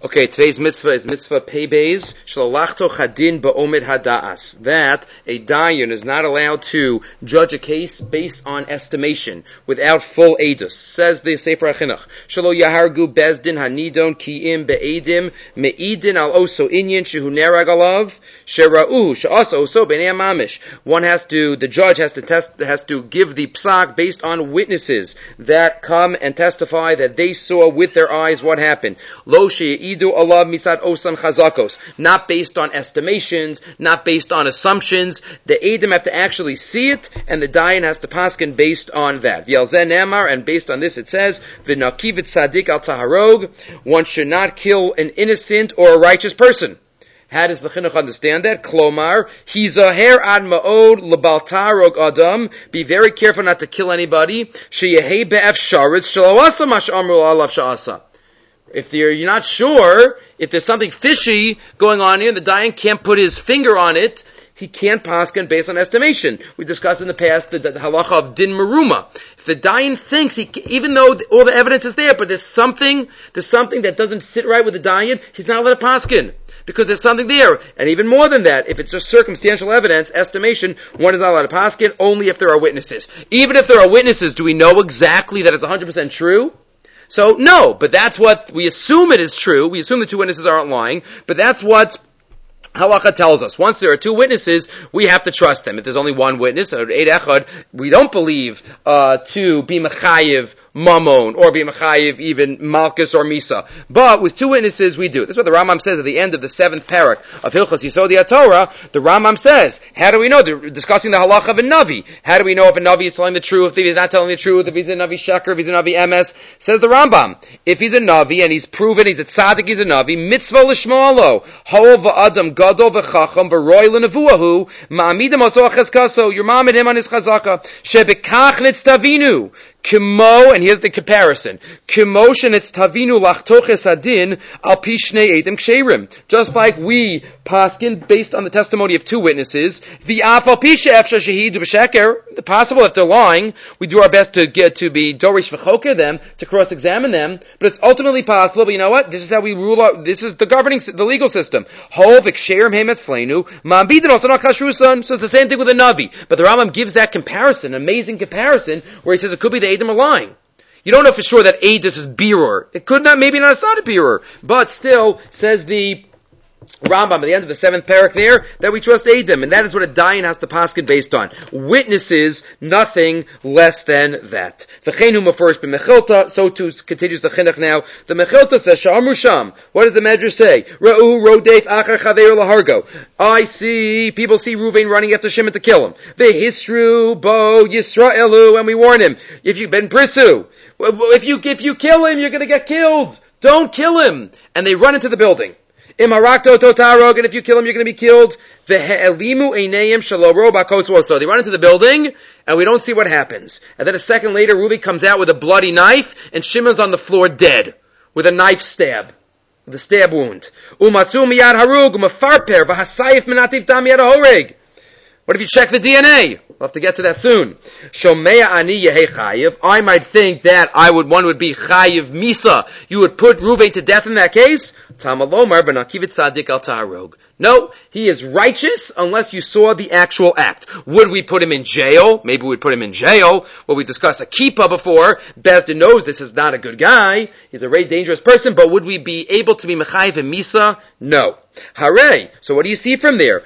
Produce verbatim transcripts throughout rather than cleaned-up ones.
Okay, today's mitzvah is mitzvah pei beis shalachto chadin ba'omid hada'as. That a dayan is not allowed to judge a case based on estimation without full edus. Says the Sefer HaChinuch, shalo yahargu bezdin hanidon ki'im be'edim me'idin al oso inyan shehu nerag alav shera'u she'asa oso b'nei mamish. One has to, the judge has to test, has to give the psak based on witnesses that come and testify that they saw with their eyes what happened. Lo she'i Allah misad osan chazakos, not based on estimations, not based on assumptions. The Edom have to actually see it, and the Dayan has to paskin based on that. V'yalzen Amar, and based on this it says, v'nakiv tzadik al taharog, one should not kill an innocent or a righteous person. How does the chinuch understand that? Klomar, hizaher ad ma'od lebal tarog adam. Be very careful not to kill anybody. Sheyehei be'efsharis shelo asa mash amru alav sha'asa. If you're, you're not sure, if there's something fishy going on here, the dayan can't put his finger on it, he can't paskin based on estimation. We discussed in the past the, the, the halacha of din meruma. If the dayan thinks, he, even though the, all the evidence is there, but there's something, there's something that doesn't sit right with the dayan, he's not allowed to paskin. Because there's something there. And even more than that, if it's just circumstantial evidence, estimation, one is not allowed to paskin only if there are witnesses. Even if there are witnesses, do we know exactly that it's one hundred percent true? So, no, but that's what, we assume it is true. We assume the two witnesses aren't lying, but that's what halacha tells us. Once there are two witnesses, we have to trust them. If there's only one witness, or eight echad, we don't believe, uh, to be mechayiv mamon, or be mechayiv even malchus or misa. But with two witnesses, we do. This is what the Rambam says at the end of the seventh parak of Hilchos Yisodi HaTorah. The Rambam says, how do we know? They're discussing the halacha of a navi. How do we know if a navi is telling the truth, if he's not telling the truth, if he's a navi sheker, if he's a navi M S? Says the Rambam, if he's a navi and he's proven he's a tzaddik, he's a navi, mitzvah l'shma'alo, ha'ol v'adam gadol v'chacham v'roy l'nevuahu, ma'amidim oso achezkaso, you're ma'amid him on his chazaka, shebekach nitztavinu, Kimo, and here's the comparison. Kimo shenitztavinu lachtoches adin al pi shnei edim ksherim. Just like we paskin based on the testimony of two witnesses, v'af al pi she'efsha shehidu b'sheker, possible if they're lying, we do our best to get to be dorish v'choker them, to cross-examine them, but it's ultimately possible, but you know what? This is how we rule out, this is the governing, the legal system. Ho v'ksherim hemetzleinu, ma'ambidin osanach chashrusan. So it's the same thing with a navi. But the Rambam gives that comparison, amazing comparison, where he says it could be the Edom are lying. You don't know for sure that Edus is birur. It could not, maybe not, it's not a birur. But still, says the Rambam at the end of the seventh parak there, that we trust Edom, and that is what a dayan has to paskin based on. Witnesses, nothing less than that. V'cheinu first b'mechilta, so too continues the chinuch now. The mechilta says, Sha'amru Sham. What does the Medrash say? Ra'u rodef achar chaver lahargo. I see, people see Ruvain running after Shimon to kill him. V'hisru bo Yisraelu, and we warn him, if you've been brisu, if you, if you kill him, you're gonna get killed. Don't kill him. And they run into the building. Imarakto totarog, and if you kill him, you're going to be killed. Ve'elimu einayim shaloro bakoswo. So they run into the building, and we don't see what happens. And then a second later, Ruvi comes out with a bloody knife, and Shimon's on the floor dead, with a knife stab, with a stab wound. Umatsu miyad harug, umafarper, v'hasayif menativ dam yad horeg. What if you check the D N A? We'll have to get to that soon. Shomeya ani yehei chayiv. I might think that I would, one would be chayiv misa. You would put Ruvain to death in that case? Tamalomar v'nakivit tzadik al ta'arog. No, he is righteous unless you saw the actual act. Would we put him in jail? Maybe we'd put him in jail. Well, we discussed a kippah before. Bezdin knows this is not a good guy. He's a very dangerous person, but would we be able to be mechayiv and misa? No. Hooray! So what do you see from there?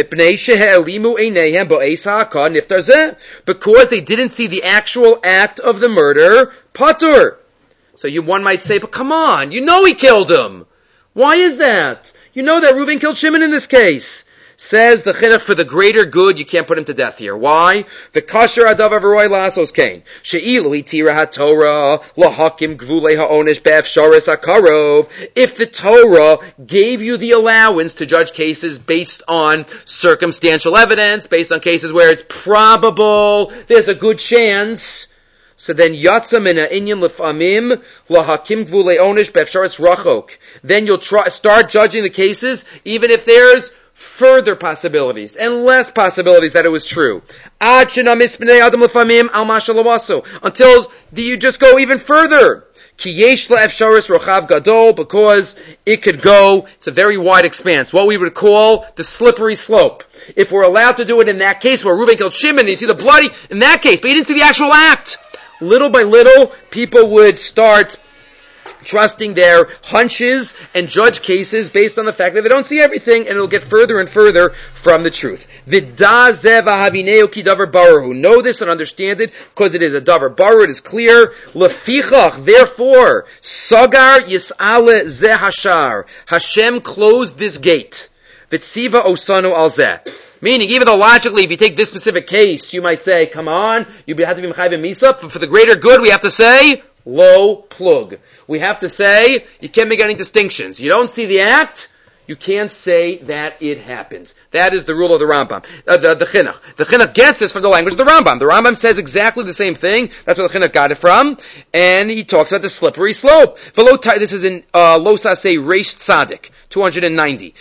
Because they didn't see the actual act of the murder, patur. So you, one might say, but come on, you know he killed him. Why is that? You know that Reuven killed Shimon in this case. Says the chinuch, for the greater good, you can't put him to death here. Why? The kasher adav avaroy lasos kain. She'ilu hitira haTorah lahakim gvulei ha'onish be'efsharis hakarov. If the Torah gave you the allowance to judge cases based on circumstantial evidence, based on cases where it's probable, there's a good chance, so then yatsa mina inyan lefamim lahakim gvulei onish be'efsharis rachok. Then you'll try, start judging the cases, even if there's further possibilities and less possibilities that it was true. Until you just go even further. Ki yesh la'efsharis rochav gadol, because it could go, it's a very wide expanse, what we would call the slippery slope. If we're allowed to do it in that case where Reuben killed Shimon, and you see the bloody, in that case, but you didn't see the actual act. Little by little, people would start trusting their hunches and judge cases based on the fact that they don't see everything, and it'll get further and further from the truth. Know this and understand it, because it is a davar baru, it is clear. Lefichach, therefore, sagar yis'ale ze hashar. Hashem closed this gate. V'tziva osanu al zeh. Meaning, even though logically, if you take this specific case, you might say, come on, you have to be mechayiv misa. For the greater good, we have to say, lo plug. We have to say, you can't make any distinctions. You don't see the act, you can't say that it happened. That is the rule of the Rambam. Uh, the, the Chinuch. The Chinuch gets this from the language of the Rambam. The Rambam says exactly the same thing. That's where the Chinuch got it from. And he talks about the slippery slope. This is in uh, Lo Saseh Reish Tzadik. two hundred ninety.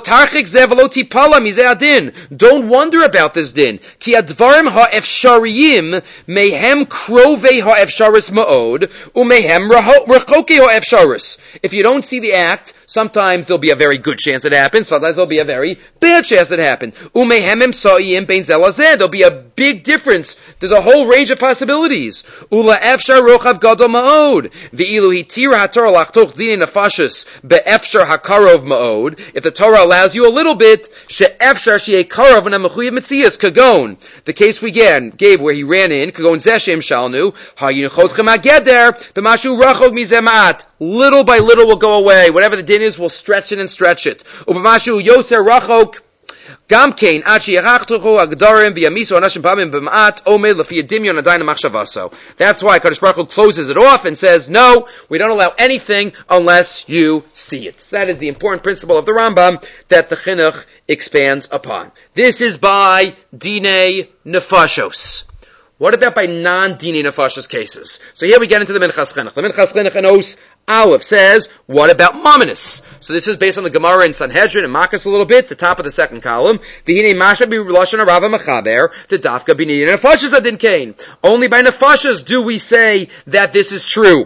Don't wonder about this din. Ki advarim ha'efshariyim mehem krovei ha'efsharis ma'od umehem rechokei ha'efsharis. If you don't see the act, sometimes there'll be a very good chance it happens. Sometimes there'll be a very bad chance it happened. Umehem emsa'iyim bein zelazeh. There'll be a big difference. There's a whole range of possibilities. Ula efshar rochav gadol ma'od. Ve'ilu hitira haTorah lachtoch dini nefashis be'efshar hakarov ma'od. If the Torah allows you a little bit, she'efshar she'e karov v'namechuyev metzias kagon. The case we again gave where he ran in, kagon zeshem shalnu, ha'yinchotchem ha'geder, b'mashu rachov mizeh ma'at. Little by little will go away. Whatever the din is, we'll stretch it and stretch it. U'b'mashu yoser rachok, Gamkein achi yerachtuchu agdarim v'yamisu anashim pamim b'ma'at omed lefi yedimyon adayin machshavaso. That's why Kadosh Baruch Hu closes it off and says, no, we don't allow anything unless you see it. So that is the important principle of the Rambam that the Chinuch expands upon. This is by Dinei Nefashos. What about by non-Dinei Nefashos cases? So here we get into the Minchas Chinuch. The Minchas Chinuch and Os Aleph says, what about Mamonis? So this is based on the Gemara in Sanhedrin and Makkas a little bit, the top of the second column. V'hinei mashma b'lashon Rava Mechaber, the dafka b'nei nefashos adin kain. Only by nefashos do we say that this is true,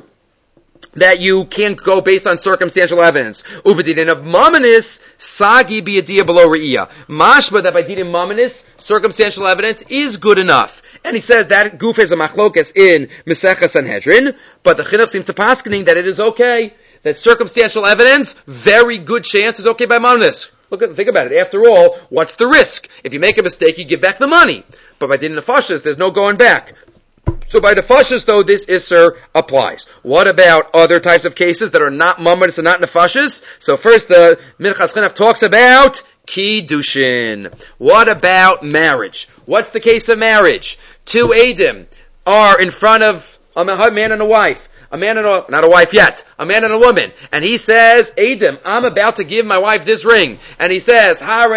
that you can't go based on circumstantial evidence. Ubedinin of Mamonis, sagi b'yadia below re'iyah. Mashma that by dinin Mamonis, circumstantial evidence is good enough. And he says that goof is a machlokes in Mesechus Sanhedrin, but the Chinuch seems to paskening that it is okay, that circumstantial evidence, very good chance is okay by Mamonis. Look at, think about it. After all, what's the risk? If you make a mistake, you give back the money. But by Din Nefashos, there's no going back. So by Nefashos, though, this Isser applies. What about other types of cases that are not Mamonis and not Nefashos? So first, the Minchas Chinuch talks about Kiddushin. What about marriage? What's the case of marriage? Two Eidim are in front of a man and a wife. A man and a, not a wife yet, a man and a woman. And he says, Eidim, I'm about to give my wife this ring. And he says, and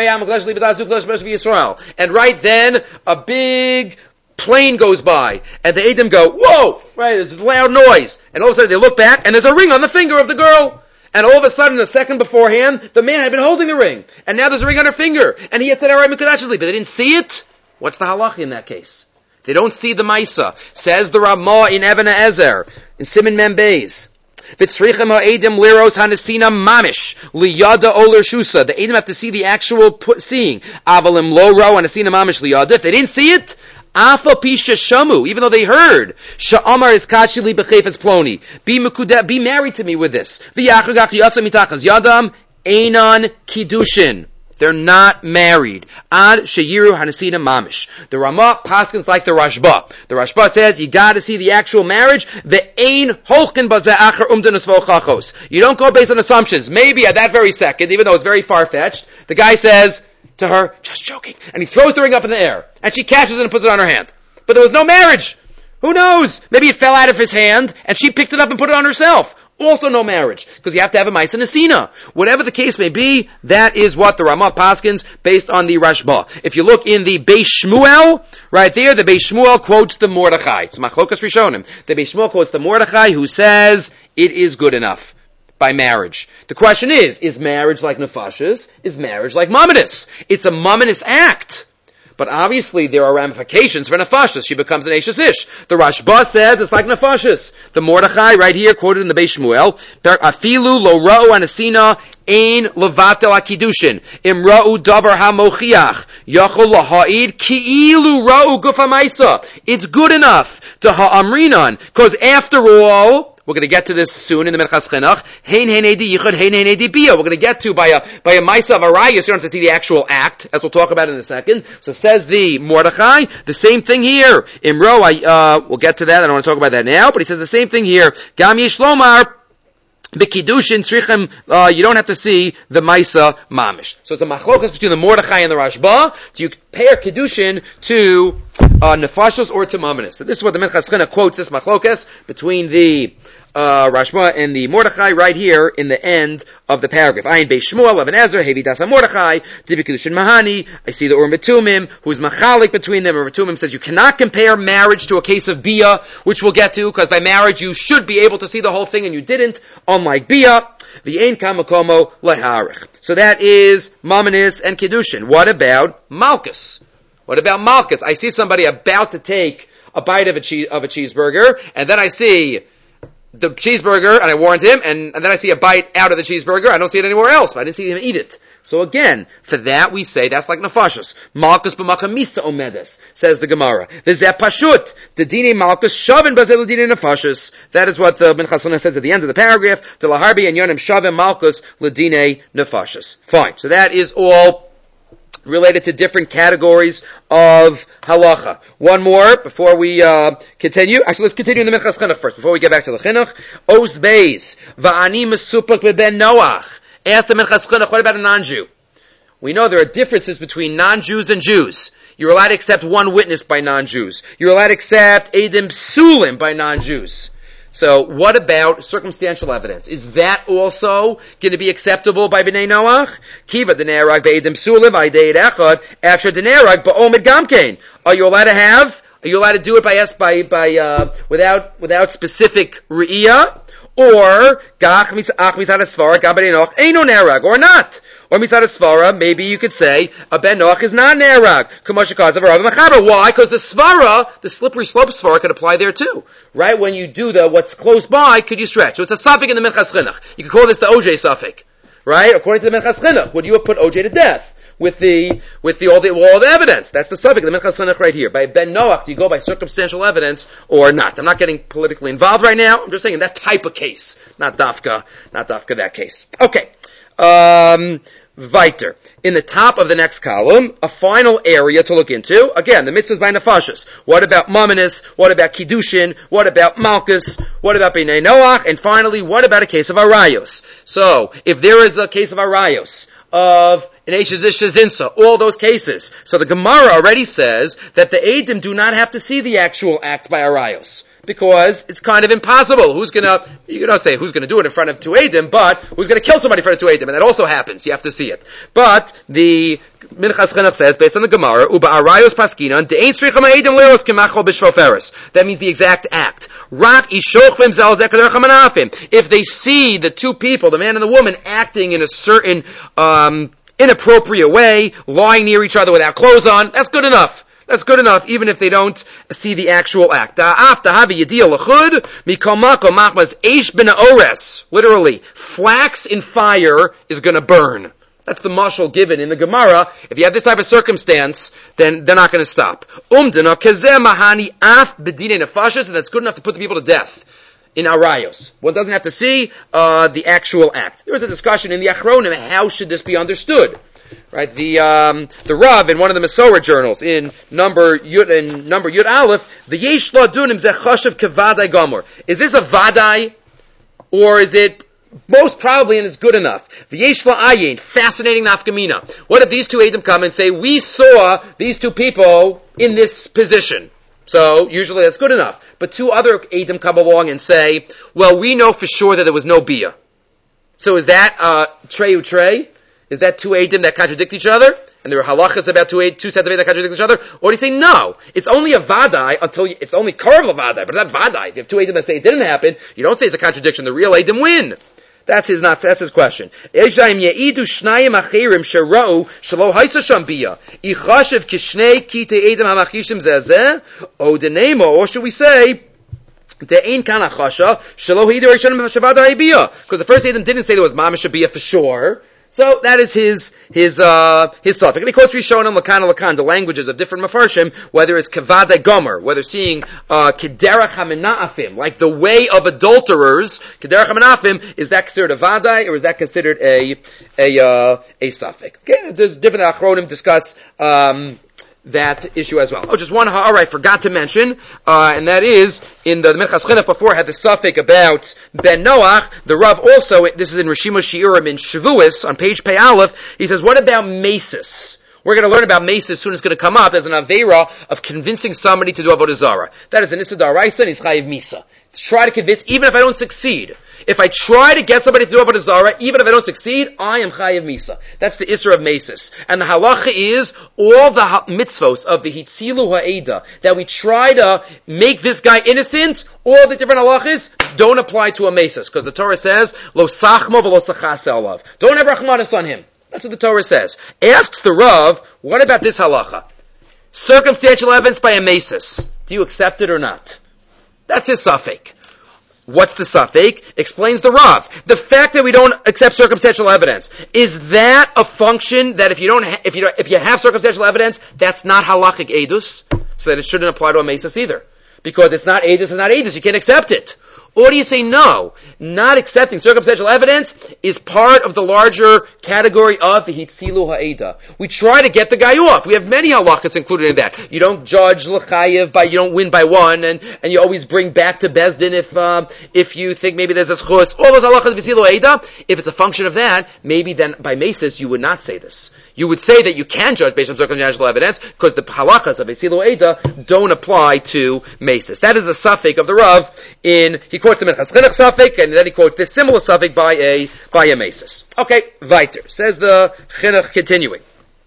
right then, a big plane goes by. And the Eidim go, whoa! Right, there's a loud noise. And all of a sudden they look back, and there's a ring on the finger of the girl. And all of a sudden, a second beforehand, the man had been holding the ring. And now there's a ring on her finger. And he had said, all right, Mikudashli, but they didn't see it? What's the halacha in that case? They don't see the Maisa. Says the Ramah in Even Ezer, in Siman Mem Beis. V'tzrichem ha'edim liros hanesina mamish liyada oler shusa. The edim have to see the actual put, seeing. Avalim lo ro hanesina mamish liyada. If they didn't see it, afa pisha shamu. Even though they heard, sha'amar is kachili b'chefes ploni. Be mekuda, be married to me with this. V'yachagach yatsa mitachas yadam einan kiddushin. They're not married. Ad sheyiru hanasina mamish. The Ramah paskins like the Rashba. The Rashba says you got to see the actual marriage. The ein holchen bazeh umdan asvochachos. You don't go based on assumptions. Maybe at that very second, even though it's very far fetched, the guy says to her, "Just joking," and he throws the ring up in the air, and she catches it and puts it on her hand. But there was no marriage. Who knows? Maybe it fell out of his hand, and she picked it up and put it on herself. Also no marriage, because you have to have a Maisa Nesina. Whatever the case may be, that is what the Ramah paskins based on the Rashba. If you look in the Beis Shmuel, right there, the Beis Shmuel quotes the Mordechai. It's Machlokas Rishonim. The Beis Shmuel quotes the Mordechai who says it is good enough by marriage. The question is, is marriage like Nefashos? Is marriage like Mamonis? It's a Mamonis act. But obviously there are ramifications for nefashis. She becomes an Eishes Ish. The Rashba says it's like nefashis. The Mordechai, right here, quoted in the Beis Shmuel, Afilu lo ra'u anasina ein levatel akidushin imra'u davar hamochiach yachol laha'id ki'ilu ra'u gufa maisa. It's good enough to ha'amrinan, because after all, we're going to get to this soon in the Minchas Chinuch. Hein hein edi yichud, hein hein edi bia. We're going to get to by a by a maisa of arayos. You don't have to see the actual act, as we'll talk about in a second. So says the Mordechai, the same thing here. Imro, I uh, we'll get to that. I don't want to talk about that now, but he says the same thing here. Gam yishlomar. B'kiddushin tzrichem, uh, you don't have to see the Maisa Mamish. So it's a machlokas between the Mordechai and the Rashba. Do you pair kiddushin to uh, nefashos or to mamanis? So this is what the Minchas Chinuch quotes, this machlokas between the uh, Rashba and the Mordechai right here in the end of the paragraph. Ayin Beis Shmuel, Even Ezer, Hevi Dasa Mordechai, Divi Kiddushin Mahani. I see the Urim Betumim, who's machalik between them. Urim Betumim says you cannot compare marriage to a case of Bia, which we'll get to, because by marriage you should be able to see the whole thing and you didn't, unlike Bia. V'yein kamakomo leharich. So that is Mamanis and Kiddushin. What about Malchus? What about Malchus? I see somebody about to take a bite of a cheese, of a cheeseburger, and then I see the cheeseburger, and I warned him, and, and then I see a bite out of the cheeseburger. I don't see it anywhere else, but I didn't see him eat it. So again, for that we say that's like nefashos. Malchus b'makamisa omedes, says the Gemara. V'zeh pashut, the dine malchus shavin b'zeh l'dine nefashos. That is what the Minchas Chinuch says at the end of the paragraph. To laharbi and yonim shavin malchus l'dine nefashos. Fine. So that is all related to different categories of halacha. One more before we uh, continue. Actually, let's continue in the Minchas Chinuch first, before we get back to the Chinuch. Os beis, va'ani mesupak b'ben Noach. Ask the Minchas Chinuch, what about a non-Jew? We know there are differences between non-Jews and Jews. You're allowed to accept one witness by non-Jews. You're allowed to accept Eidim Psulim by non-Jews. So, what about circumstantial evidence? Is that also going to be acceptable by Bnei Noach? Kiva d'ne'arag be'edim psulim v'aydei echad after d'ne'arag ba'omid gamkein. Are you allowed to have? Are you allowed to do it by by by uh, without without specific re'iyah? Or gach ach mitzad svara gam b'nei Noach eino ne'arag, or not? Or mitzad svara, maybe you could say a ben Noach is not ne'arag. Kamashikaz of Rav Mechaber. Why? Because the svara, the slippery slope svara, could apply there too. Right? When you do the what's close by, could you stretch? So it's a suffix in the Minchas Chinuch. You could call this the O J suffix. Right? According to the Minchas Chinuch, would you have put O J to death? With the, with the, all the, all the evidence. That's the suffix of the Minchas Chinuch right here. By Ben Noach, do you go by circumstantial evidence or not? I'm not getting politically involved right now. I'm just saying in that type of case. Not Dafka, not Dafka that case. Okay. Um, Weiter. In the top of the next column, a final area to look into. Again, the mitzvahs by nefashos. What about Mamanis? What about Kiddushin? What about Malchus? What about Bnei Noach? And finally, what about a case of Arayos? So, if there is a case of Arayos, of an Eishes Ish Zinsa, all those cases. So the Gemara already says that the Eidim do not have to see the actual act by Arayos. Because it's kind of impossible. Who's gonna, you don't say who's gonna do it in front of two Eidim, but who's gonna kill somebody in front of two Eidim, and that also happens, you have to see it. But, the Minchas Chinuch says, based on the Gemara, Uba Arayos Paskinan, De'ein Tzricham Eidim Leros Kemachol B'Shvoferes. That means the exact act. Rak Ishochvim Zel Zekadar Chamanafim. If they see the two people, the man and the woman, acting in a certain, um, inappropriate way, lying near each other without clothes on, that's good enough. That's good enough, even if they don't see the actual act. Literally, flax in fire is going to burn. That's the mashal given in the Gemara. If you have this type of circumstance, then they're not going to stop. And that's good enough to put the people to death in Arayos. One doesn't have to see uh, the actual act. There was a discussion in the Achronim, how should this be understood? Right, the um, the Rav in one of the Masorah journals in number Yud in number Yud Aleph, the Yesh Lo Dunim Ze Chashav Kevadai Gomor. Is this a Vadai, or is it most probably and it's good enough? The Yesh Lo Ayin, fascinating nafkamina. What if these two Eidim come and say, we saw these two people in this position? So usually that's good enough. But two other Eidim come along and say, well, we know for sure that there was no Bia. So is that uh, Trey Utrey? Is that two Eidim that contradict each other? And there are halachas about two, two sets of Eidim that contradict each other? Or do you say, no, it's only a vadai until you, it's only karv vadai, but it's not vadai. If you have two Eidim that say it didn't happen, you don't say it's a contradiction. The real Eidim win. That's his not. That's his question. Eshaim yeidu shnayim achirim sherau shelo haisa sham bia ichashev kishnei kitei edem hamachishim zezeh odenemo, or should we say de'ein kana chasha shelo hidu rishonim shavada ibia? Because the first edem didn't say there was mamish bia for sure. So that is his his uh his suffix. And he quotes Rishonim Lakan Lakan, the languages of different mafarshim, whether it's kavada gomer, whether seeing uh kederach hamenafim, like the way of adulterers, kederach hamenafim, is that considered a vadai or is that considered a a uh, a suffix? Okay, there's different achronim discuss um that issue as well. Oh, just one ha'ara I forgot to mention, uh, and that is, in the, the Minchas Chinuch before had the suffix about Ben Noach, the Rav also, this is in Rishima Shiurim in Shavuos, on page Pei Aleph, he says, what about Mesis? We're going to learn about Mesis soon as it's going to come up as an Aveira of convincing somebody to do Avodah Zarah. That is an Issa D'Oraisa and it's Chayiv Misa. To try to convince, even if I don't succeed. If I try to get somebody to do Avodah Zarah, even if I don't succeed, I am Chayiv Misa. That's the Isra of Mesis. And the halacha is, all the mitzvos of the Hitzilu Ha'eda, that we try to make this guy innocent, all the different halachas don't apply to a Mesis. Because the Torah says, Lo Sachmo V'lo Sachase Alav. Don't have Rachmanis on him. That's what the Torah says. Asks the Rav, what about this halacha? Circumstantial evidence by a Mesis. Do you accept it or not? That's his suffix. What's the suffix? Explains the Rav. The fact that we don't accept circumstantial evidence, is that a function that if you don't, ha- if you don't, if you have circumstantial evidence, that's not halachic edus, so that it shouldn't apply to a mesis either, because it's not edus, it's not edus. You can't accept it. Or do you say no? Not accepting circumstantial evidence is part of the larger category of the hitzilu ha'eda. We try to get the guy off. We have many halachas included in that. You don't judge l'chayev by, you don't win by one, and, and you always bring back to Bezdin if, um, if you think maybe there's a schus. All those halachas of hitzilu ha'eda, if it's a function of that, maybe then by mesis you would not say this. You would say that you can judge based on circumstantial evidence, because the halachas of hitzilu ha'eda don't apply to mesis. That is the suffix of the Rav in, he quotes the Minchas Chinuch suffix, and then he quotes this similar suffix by a by a mesis. Okay, weiter. Says the Chinuch continuing.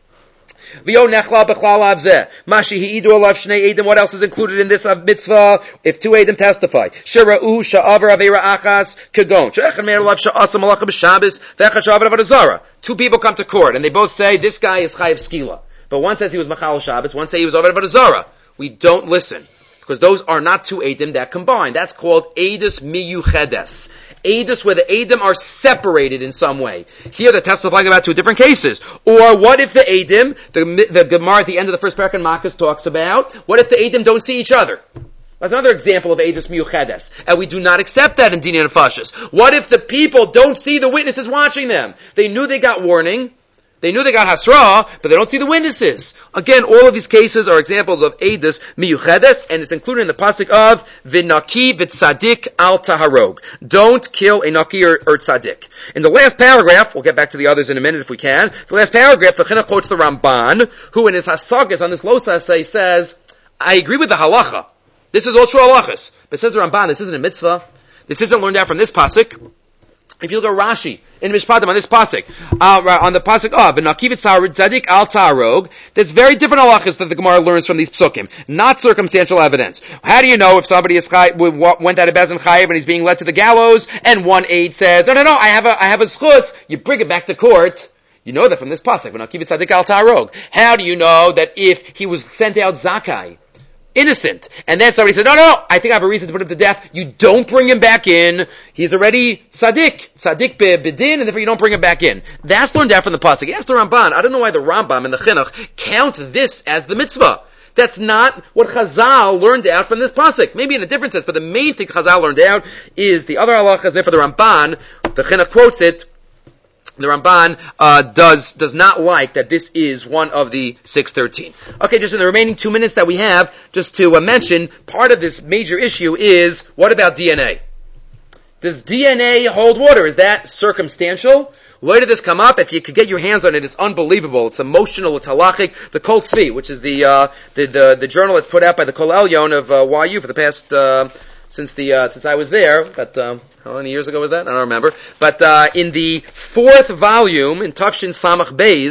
V'yo nechla b'chlal avzeh. Mashi hi'idu alav shnei edim. What else is included in this mitzvah? If two edim testify. Shera'u sha'avar aveira achas kagon. She'echad meir alav sha'asa malacha b'shabes. Ve'echad sha'avar avodah zarah. Two people come to court, and they both say, this guy is chayiv skila. But one says he was machal Shabbos, one says he was over avodah zarah. We don't listen. Because those are not two edim that combine. That's called edus miyuchedes. Edus where the edim are separated in some way. Here they're testifying about two different cases. Or what if the edim, the, the Gemara at the end of the first parak in Makos talks about, what if the edim don't see each other? That's another example of edus miyuchedes. And we do not accept that in Dinei Nefashos. What if the people don't see the witnesses watching them? They knew they got warning. They knew they got hasra, but they don't see the witnesses. Again, all of these cases are examples of edus miyuchedes, and it's included in the pasuk of v'naki v'tzadik al taharog. Don't kill a naki or, or tzadik. In the last paragraph, we'll get back to the others in a minute if we can. The last paragraph, the Chinuch quotes the Ramban, who in his hasagas on this losa say says, I agree with the halacha. This is all true halachas. But says the Ramban, this isn't a mitzvah. This isn't learned out from this pasuk. If you look at Rashi in Mishpatim on this pasuk, uh, on the pasuk of v'naki v'tzadik al ta'arog, there's very different halachas that the Gemara learns from these psukim, not circumstantial evidence. How do you know if somebody is chay, went out of Bezdin chayiv and he's being led to the gallows, and one aide says, no, no, no, I have a, I have a schus. You bring it back to court. You know that from this pasuk, v'naki v'tzadik al ta'arog. How do you know that if he was sent out zakai, innocent, and then somebody said, no, no, no, I think I have a reason to put him to death, you don't bring him back in, he's already tzaddik, tzaddik bedin, and therefore you don't bring him back in. That's learned out from the pasuk. Ask the Ramban, I don't know why the Rambam and the Chinuch count this as the mitzvah. That's not what Chazal learned out from this pasuk. Maybe in a different sense, but the main thing Chazal learned out is the other halachas. Therefore the Ramban, the Chinuch quotes it, the Ramban uh, does does not like that this is one of the six thirteen. Okay, just in the remaining two minutes that we have, just to uh, mention, part of this major issue is, what about D N A? Does D N A hold water? Is that circumstantial? Where did this come up? If you could get your hands on it, it's unbelievable. It's emotional, it's halachic. The Kol Tzvi, which is the, uh, the, the, the journal that's put out by the Kol Elyon of uh, Y U for the past... Uh, Since the uh, since I was there, but um, how many years ago was that? I don't remember. But uh, in the fourth volume, in Tafshin Samach Beis,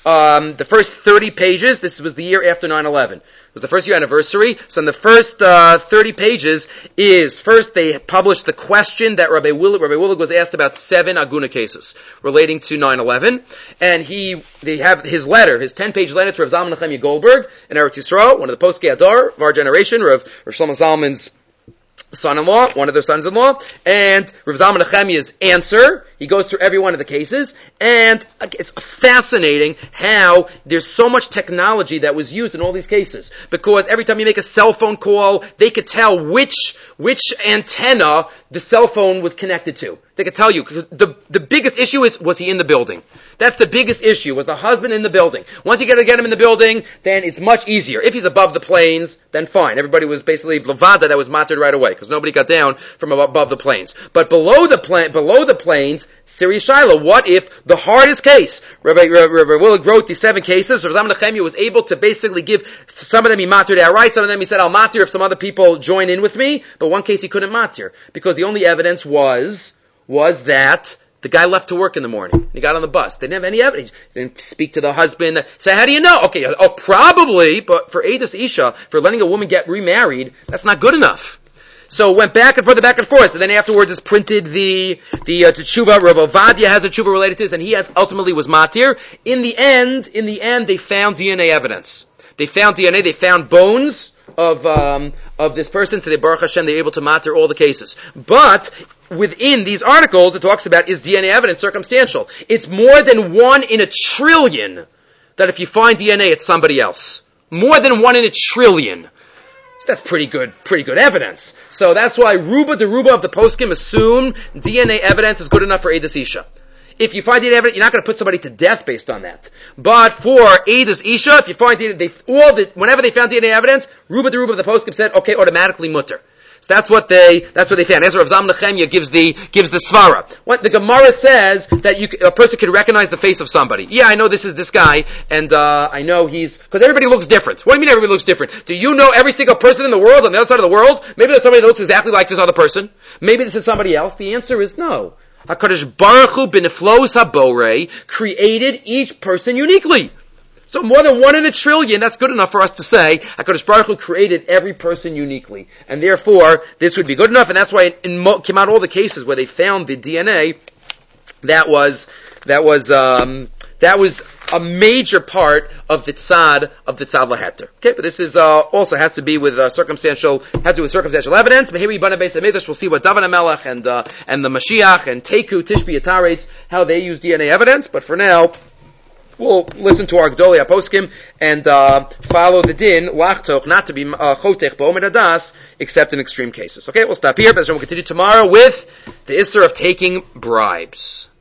um, the first thirty pages, this was the year after nine eleven. It was the first year anniversary. So in the first uh, thirty pages is, first they published the question that Rabbi Willig, Rabbi Willig was asked about seven Aguna cases relating to nine eleven. And he, they have his letter, his ten-page letter to Rav Zalman Nechemia Goldberg in Eretz Yisrael, one of the Poskei Adar of our generation, Rav, Rav Shlomo Zalman's son-in-law, one of their sons-in-law, and Rav Zalman Nechemia's answer. He goes through every one of the cases, and it's fascinating how there's so much technology that was used in all these cases. Because every time you make a cell phone call, they could tell which which antenna the cell phone was connected to. They could tell you, because the, the biggest issue is, was he in the building? That's the biggest issue, was the husband in the building. Once you get to get him in the building, then it's much easier. If he's above the planes, then fine. Everybody was basically Levada that was matered right away, because nobody got down from above the planes. But below the pla- below the planes, Siri Shiloh, what if the hardest case, Rabbi, Rabbi, Rabbi Willig wrote these seven cases, Rav Zalman Nechemia was able to basically give, some of them he matered outright, some of them he said, I'll mater if some other people join in with me, but one case he couldn't mater, because the only evidence was, was that the guy left to work in the morning. He got on the bus. They didn't have any evidence. He didn't speak to the husband. Say, how do you know? Okay, oh, probably, but for Eidos Isha, for letting a woman get remarried, that's not good enough. So it went back and forth, back and forth. And then afterwards is printed the, the, uh, tshuva. Rav Ovadia has a tshuva related to this, and he has, ultimately was matir. In the end, in the end, they found D N A evidence. They found D N A, they found bones of, um, of this person, so they, Baruch Hashem, they're able to matir all the cases. But, within these articles, it talks about, is D N A evidence circumstantial? It's more than one in a trillion that if you find D N A, it's somebody else. More than one in a trillion. So that's pretty good, pretty good evidence. So that's why Ruba de Ruba of the Poskim assume D N A evidence is good enough for Eidos Isha. If you find D N A evidence, you're not going to put somebody to death based on that. But for Eidos Isha, if you find D N A, they, all the, whenever they found D N A evidence, Ruba de Ruba of the Poskim said, okay, automatically mutter. So that's what they, that's what they found. As Rav Zalman Nechemia gives the, gives the svara. What the Gemara says that you, a person can recognize the face of somebody. Yeah, I know this is this guy, and, uh, I know he's, cause everybody looks different. What do you mean everybody looks different? Do you know every single person in the world, on the other side of the world? Maybe there's somebody that looks exactly like this other person. Maybe this is somebody else. The answer is no. HaKadosh Baruch Hu b'neflos haborei created each person uniquely. So more than one in a trillion, that's good enough for us to say HaKadosh Baruch Hu created every person uniquely. And therefore, this would be good enough, and that's why in Mo- came out all the cases where they found the D N A, that was, that was, um, that was a major part of the tzad, of the tzad laheter. Okay, but this is, uh, also has to be with, uh, circumstantial, has to do with circumstantial evidence. But here we, Bana Beis HaMikdash, we'll see what David HaMelech and, uh, and the Mashiach and Teku, Tishbi, Yataretz, how they use D N A evidence. But for now, we'll listen to our Gdolei HaPoskim and uh, follow the din, lachtoch, not to be uh, chotech ba'omed hadas, except in extreme cases. Okay, we'll stop here, but we'll continue tomorrow with the issur of taking bribes.